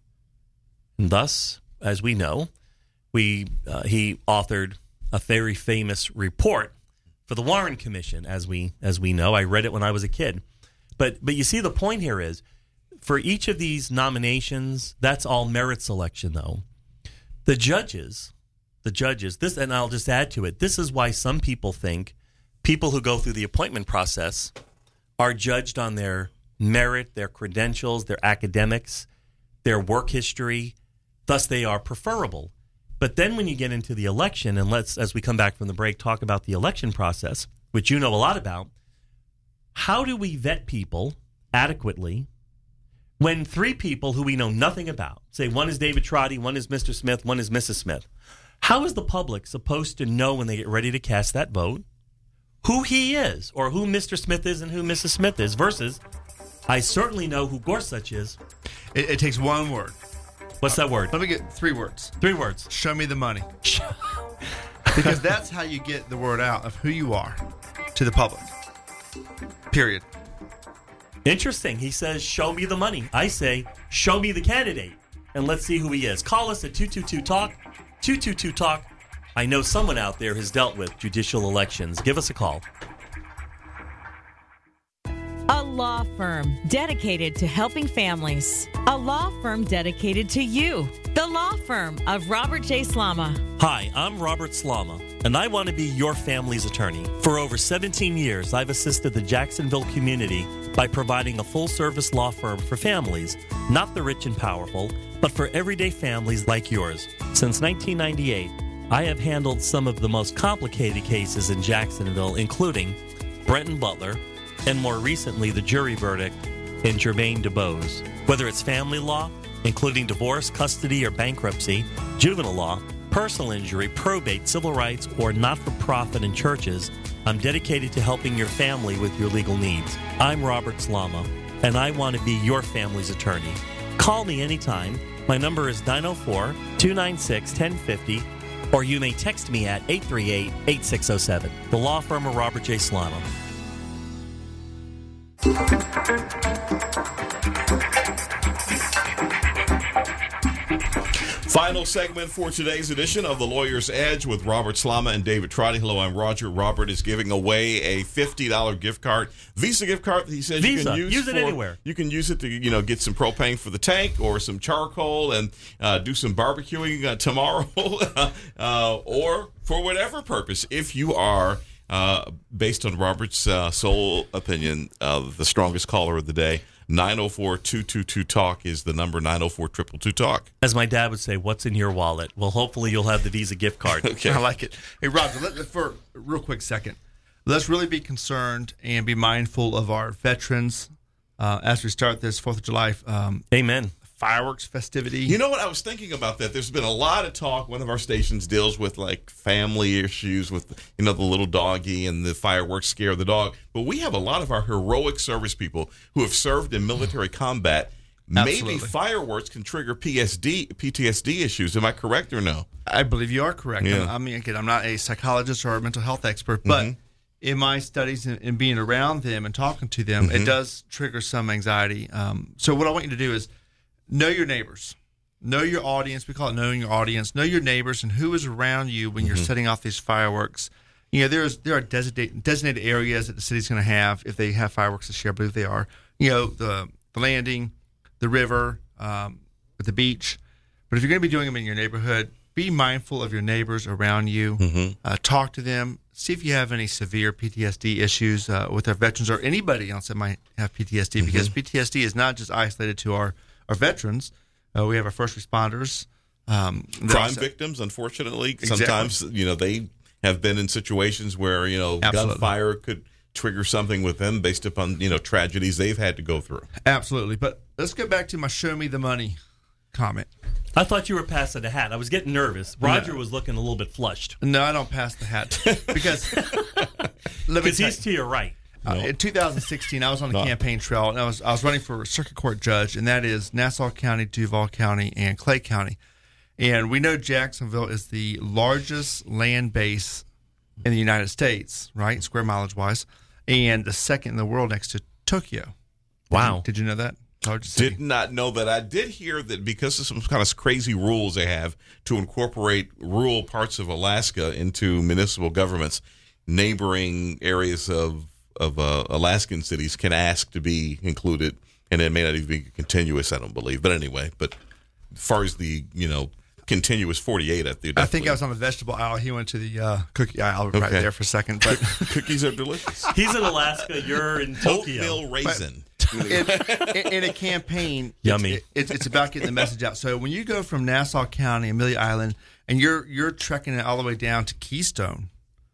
And thus, as we know, we uh, he authored a very famous report for the Warren Commission, as we as we know. I read it when I was a kid. But but you see, the point here is, for each of these nominations, that's all merit selection, though. The judges, the judges, this, and I'll just add to it, this is why some people think people who go through the appointment process are judged on their merit, their credentials, their academics, their work history. Thus, they are preferable. But then when you get into the election, and let's, as we come back from the break, talk about the election process, which you know a lot about, how do we vet people adequately when three people who we know nothing about, say one is David Trotty, one is Mister Smith, one is Missus Smith, how is the public supposed to know when they get ready to cast that vote who he is, or who Mister Smith is and who Missus Smith is, versus I certainly know who Gorsuch is. It, it takes one word. What's that word? Let me get three words. Three words. Show me the money. Because that's how you get the word out of who you are to the public. Period. Interesting. He says, show me the money. I say, show me the candidate, and let's see who he is. Call us at two two two talk, two two two talk. I know someone out there has dealt with judicial elections. Give us a call. A law firm dedicated to helping families. A law firm dedicated to you. The law firm of Robert J. Slama. Hi, I'm Robert Slama, and I want to be your family's attorney. For over seventeen years, I've assisted the Jacksonville community by providing a full-service law firm for families, not the rich and powerful, but for everyday families like yours. Since nineteen ninety-eight, I have handled some of the most complicated cases in Jacksonville, including Brenton Butler, and more recently, the jury verdict in Jermaine DuBose. Whether it's family law, including divorce, custody, or bankruptcy, juvenile law, personal injury, probate, civil rights, or not-for-profit and churches, I'm dedicated to helping your family with your legal needs. I'm Robert Slama, and I want to be your family's attorney. Call me anytime. My number is nine oh four, two nine six, one oh five oh, or you may text me at eight three eight, eight six oh seven. The law firm of Robert J. Slama. Final segment for today's edition of The Lawyer's Edge with Robert Slama and David Trotty. Hello, I'm Roger. Robert is giving away a fifty dollars gift card, Visa gift card that he says Visa. you can use, use it for, anywhere. You can use it to, you know, get some propane for the tank or some charcoal and uh, do some barbecuing uh, tomorrow uh, or for whatever purpose. If you are, uh, based on Robert's uh, sole opinion, uh, the strongest caller of the day, nine oh four, two two two, talk is the number, nine oh four, two two two, talk. As my dad would say, what's in your wallet? Well, hopefully you'll have the Visa gift card. Okay. I like it. Hey, Roger, let, for a real quick second, let's really be concerned and be mindful of our veterans uh, as we start this fourth of July um, Amen. fireworks festivity. You know what? I was thinking about that. There's been a lot of talk. One of our stations deals with like family issues with, you know, the little doggy and the fireworks scare the dog. But we have a lot of our heroic service people who have served in military combat. Absolutely. Maybe fireworks can trigger P S D, P T S D issues. Am I correct or no? I believe you are correct. Yeah. I mean, again, I'm not a psychologist or a mental health expert, but Mm-hmm. in my studies and, and being around them and talking to them, Mm-hmm. it does trigger some anxiety. Um, so what I want you to do is know your neighbors. Know your audience. We call it knowing your audience. Know your neighbors and who is around you when you're Mm-hmm. setting off these fireworks. You know, there's there are designated, designated areas that the city's going to have if they have fireworks this year. I believe they are. You know, the, the landing, the river, um, at the beach. But if you're going to be doing them in your neighborhood, be mindful of your neighbors around you. Mm-hmm. Uh, talk to them. See if you have any severe P T S D issues uh, with our veterans or anybody else that might have P T S D, Mm-hmm. because P T S D is not just isolated to our, our veterans. Uh, we have our first responders. Um, Crime also- victims, unfortunately. Exactly. Sometimes, you know, they have been in situations where, you know, Absolutely. gunfire could trigger something with them based upon, you know, tragedies they've had to go through. Absolutely. But let's get back to my show me the money comment. I thought you were passing the hat. I was getting nervous. Roger was looking a little bit flushed. No, I don't pass the hat because let me Because tell he's you, to your right. uh, in two thousand sixteen, I was on the No. campaign trail, and I was I was running for a circuit court judge, and that is Nassau County, Duval County, and Clay County. And we know Jacksonville is the largest land base in the United States, right, square mileage wise, and the second in the world next to Tokyo. Wow. Did you, did you know that? Largest city. Did not know that. I did hear that because of some kind of crazy rules they have to incorporate rural parts of Alaska into municipal governments, neighboring areas of of uh, Alaskan cities can ask to be included, and it may not even be continuous. I don't believe, but anyway. But as far as the you know continuous forty-eight, I think I think I was on the vegetable aisle. He went to the uh, cookie aisle right Okay. there for a second. But cookies are delicious. He's in Alaska. You're in Tokyo. Oatmeal raisin. in, in, in a campaign, Yummy. It's, it's, it's about getting the message out. So when you go from Nassau County, Amelia Island, and you're you're trekking it all the way down to Keystone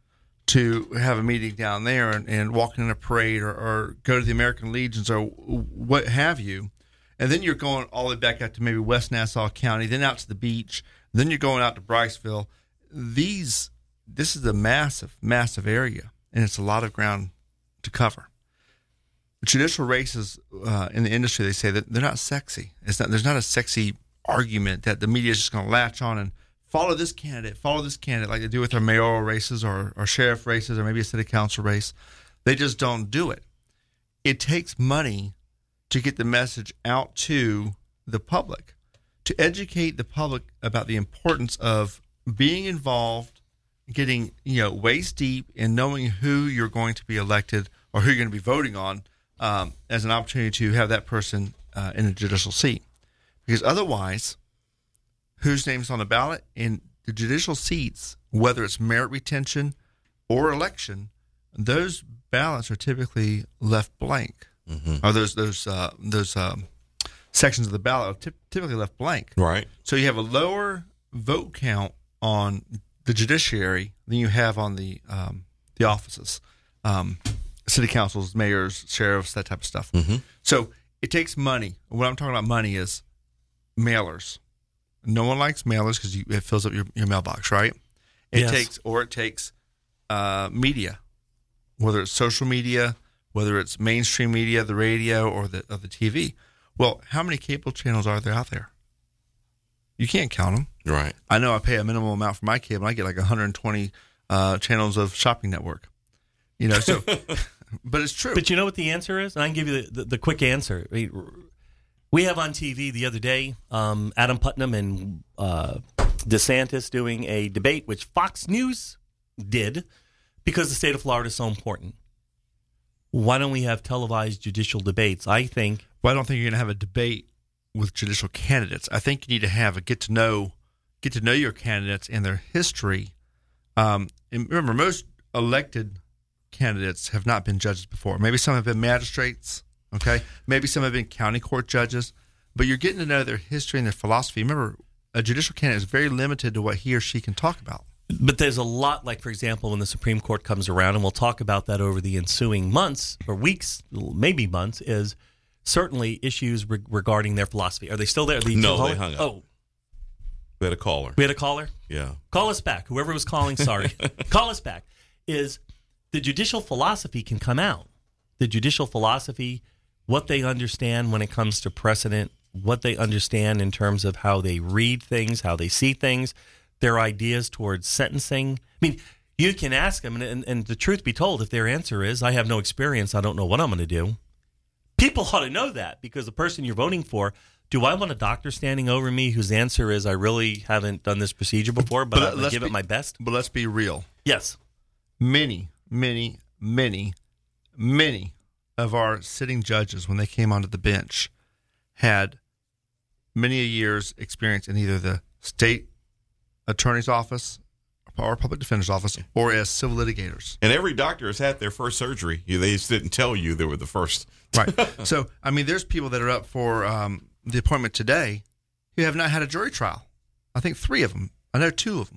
to have a meeting down there and, and walking in a parade or, or go to the American Legions or what have you, and then you're going all the way back out to maybe West Nassau County, then out to the beach, then you're going out to Bryceville. These this is a massive, massive area. and it's a lot of ground to cover. Judicial races uh, in the industry, they say that they're not sexy. It's not. There's not a sexy argument that the media is just going to latch on and follow this candidate, follow this candidate, like they do with their mayoral races or, or sheriff races or maybe a city council race. They just don't do it. It takes money to get the message out to the public, to educate the public about the importance of being involved, getting, you know, waist deep in knowing who you're going to be elected or who you're going to be voting on um, as an opportunity to have that person uh, in a judicial seat. Because otherwise, whose name's on the ballot in the judicial seats, whether it's merit retention or election, those ballots are typically left blank. Mm-hmm. Or those those uh, those um, sections of the ballot are t- typically left blank. Right. So you have a lower vote count on the judiciary than you have on the um, the offices, um, city councils, mayors, sheriffs, that type of stuff. Mm-hmm. So it takes money. What I'm talking about money is mailers. No one likes mailers because it fills up your, your mailbox, right? It Yes. takes, or it takes uh, media, whether it's social media, whether it's mainstream media, the radio, or the or the T V. Well, how many cable channels are there out there? You can't count them. Right. I know I pay a minimal amount for my cable. I get like one hundred twenty uh, channels of shopping network. You know, so, but it's true. But you know what the answer is? And I can give you the, the, the quick answer. I mean, we have on T V the other day um, Adam Putnam and uh, DeSantis doing a debate, which Fox News did because the state of Florida is so important. Why don't we have televised judicial debates? I think. Well, I don't think you're going to have a debate with judicial candidates. I think you need to have a get to know, get to know your candidates and their history. Um, and remember, most elected candidates have not been judges before. Maybe some have been magistrates. Okay, maybe some have been county court judges, but you're getting to know their history and their philosophy. Remember, a judicial candidate is very limited to what he or she can talk about. But there's a lot, like, for example, when the Supreme Court comes around, and we'll talk about that over the ensuing months or weeks, maybe months, is certainly issues re- regarding their philosophy. Are they still there? Are they no, still they hung up. Oh. We had a caller. We had a caller? Yeah. Call us back. Whoever was calling, sorry. Call us back. Is the judicial philosophy can come out. The judicial philosophy, what they understand when it comes to precedent, what they understand in terms of how they read things, how they see things, their ideas towards sentencing. I mean, you can ask them, and, and, and the truth be told, if their answer is, I have no experience, I don't know what I'm going to do, people ought to know that, because the person you're voting for, do I want a doctor standing over me whose answer is, I really haven't done this procedure before, but, but I'm going to give be, it my best? But let's be real. Yes. Many, many, many, many of our sitting judges, when they came onto the bench, had many a year's experience in either the state attorney's office or public defender's office or as civil litigators. And every doctor has had their first surgery. They just didn't tell you they were the first. Right. So, I mean, there's people that are up for um, the appointment today who have not had a jury trial. I think three of them. I know two of them.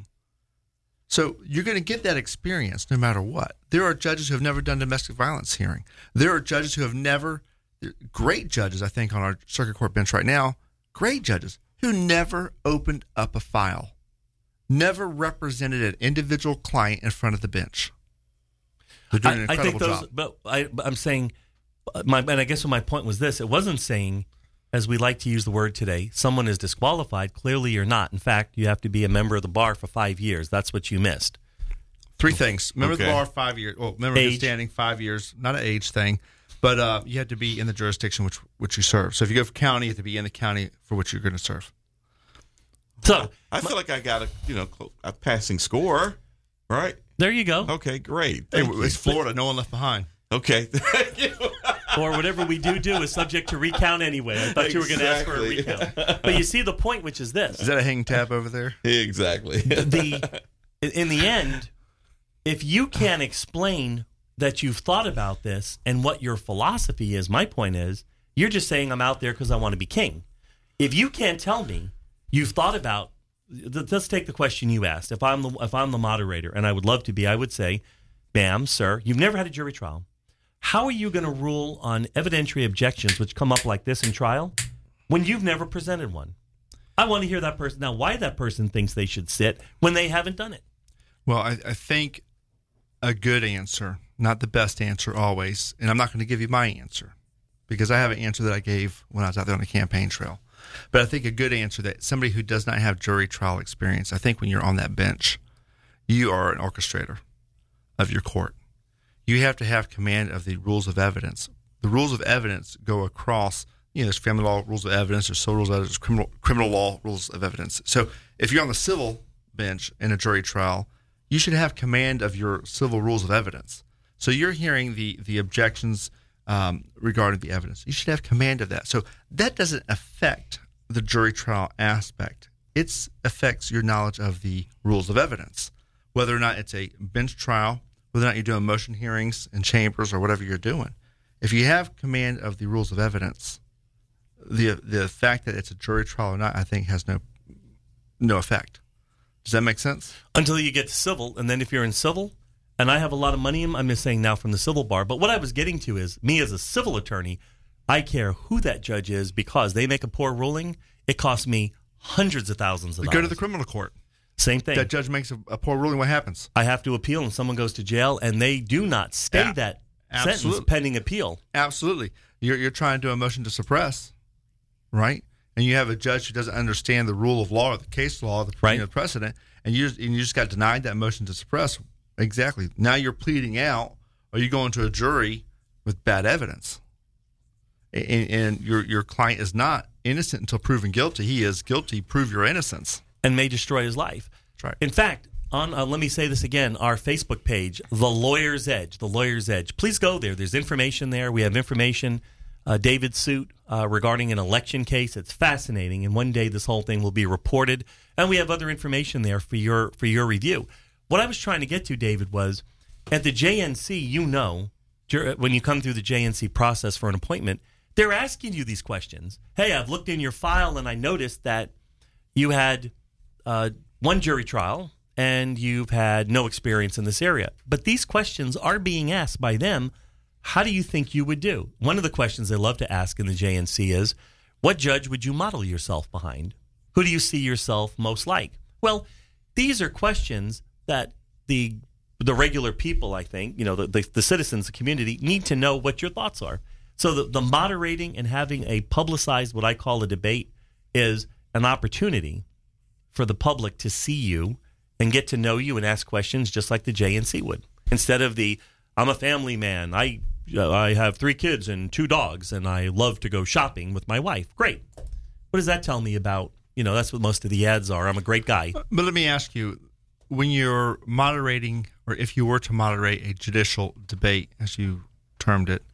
So you're going to get that experience no matter what. There are judges who have never done domestic violence hearing. There are judges who have never, great judges, I think, on our circuit court bench right now, great judges who never opened up a file, never represented an individual client in front of the bench. They're doing an incredible I think those, job. But I, but I'm saying, my, and I guess what my point was this: it wasn't saying, as we like to use the word today, someone is disqualified. Clearly, you're not. In fact, you have to be a member of the bar for five years. That's what you missed. Three things: member Okay. of the bar, five years. Well, member of Age. the standing, five years. Not an age thing, but uh, you have to be in the jurisdiction which which you serve. So if you go for county, you have to be in the county for which you're going to serve. So I feel like I got a you know a passing score, right? there you go. Okay, great. Hey, Thank you. it's Florida. No one left behind. Okay, thank you. Or whatever we do do is subject to recount anyway. I thought you were going to ask for a Exactly. recount. But you see the point, which is this. Is that a hanging tab over there? Exactly. the in the end, if you can't explain that you've thought about this and what your philosophy is, my point is, you're just saying I'm out there because I want to be king. If you can't tell me you've thought about, let's take the question you asked. If I'm the if I'm the moderator, and I would love to be, I would say, ma'am, sir, you've never had a jury trial. How are you going to rule on evidentiary objections which come up like this in trial when you've never presented one? I want to hear that person now. Why that person thinks they should sit when they haven't done it? Well, I, I think a good answer not the best answer always, and I'm not going to give you my answer because I have an answer that I gave when I was out there on the campaign trail. But I think a good answer that somebody who does not have jury trial experience, I think when you're on that bench, you are an orchestrator of your court. You have to have command of the rules of evidence. The rules of evidence go across, you know, there's family law rules of evidence, there's civil rules of evidence, there's criminal, criminal law rules of evidence. So if you're on the civil bench in a jury trial, you should have command of your civil rules of evidence. So you're hearing the, the objections um, regarding the evidence. You should have command of that. So that doesn't affect the jury trial aspect. It affects your knowledge of the rules of evidence, whether or not it's a bench trial, whether or not you're doing motion hearings in chambers or whatever you're doing. If you have command of the rules of evidence, the the fact that it's a jury trial or not, I think, has no no effect. Does that make sense? Until you get to civil, and then if you're in civil, and I have a lot of money, I'm just saying now from the civil bar, but what I was getting to is, me as a civil attorney, I care who that judge is because they make a poor ruling, it costs me hundreds of thousands of We dollars. go to the criminal court. Same thing. That judge makes a, a poor ruling, what happens? I have to appeal, and someone goes to jail, and they do not stay Yeah, that absolutely. sentence pending appeal. Absolutely. You're you're trying to do a motion to suppress, right? And you have a judge who doesn't understand the rule of law or the case law, the Right. you know, precedent, and you and you just got denied that motion to suppress. Exactly. Now you're pleading out, or you going to a jury with bad evidence, and, and your your client is not innocent until proven guilty. He is guilty. Prove your innocence, and may destroy his life. That's right. In fact, on uh, let me say this again, our Facebook page, The Lawyer's Edge, The Lawyer's Edge. Please go there. There's information there. We have information, uh, David's suit uh, regarding an election case. It's fascinating, and one day this whole thing will be reported, and we have other information there for your for your review. What I was trying to get to, David, was at the J N C, you know, when you come through the J N C process for an appointment, they're asking you these questions. Hey, I've looked in your file, and I noticed that you had uh, one jury trial, and you've had no experience in this area. But these questions are being asked by them. How do you think you would do? One of the questions they love to ask in the J N C is, what judge would you model yourself behind? Who do you see yourself most like? Well, these are questions that the the regular people, I think, you know, the, the, the citizens, the community, need to know what your thoughts are. So the, the moderating and having a publicized, what I call a debate, is an opportunity for the public to see you and get to know you and ask questions just like the J N C would. Instead of the, I'm a family man, I uh, I have three kids and two dogs, and I love to go shopping with my wife. Great. What does that tell me about, you know, that's what most of the ads are. I'm a great guy. But let me ask you, when you're moderating, or if you were to moderate a judicial debate, as you termed it,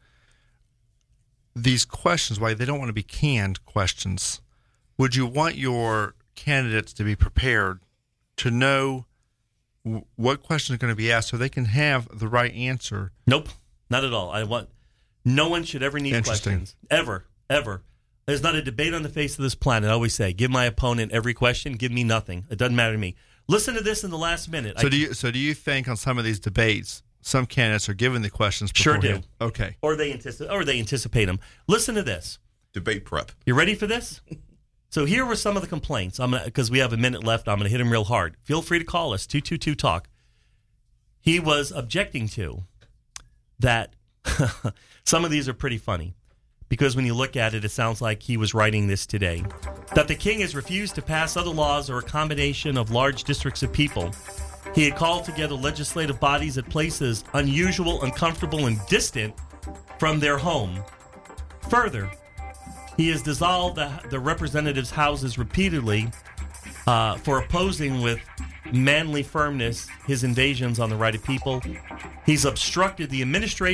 these questions, why they don't want to be canned questions, would you want your candidates to be prepared to know w- what questions are going to be asked so they can have the right answer? Nope, not at all. I want no one should ever need questions. Ever, ever. There's not a debate on the face of this planet. I always say, give my opponent every question, give me nothing. It doesn't matter to me. Listen to this in the last minute. So I, do you so do you think on some of these debates, some candidates are given the questions Sure beforehand? do. Okay. Or they anticipate, or they anticipate them. Listen to this. Debate prep. You ready for this? So here were some of the complaints. I'm gonna, because we have a minute left, I'm going to hit them real hard. Feel free to call us, two two two talk. He was objecting to that. Some of these are pretty funny, because when you look at it, it sounds like he was writing this today. That the king has refused to pass other laws or a combination of large districts of people. He had called together legislative bodies at places unusual, uncomfortable, and distant from their home. Further, he has dissolved the, the representatives' houses repeatedly uh, for opposing with manly firmness his invasions on the right of people. He's obstructed the administration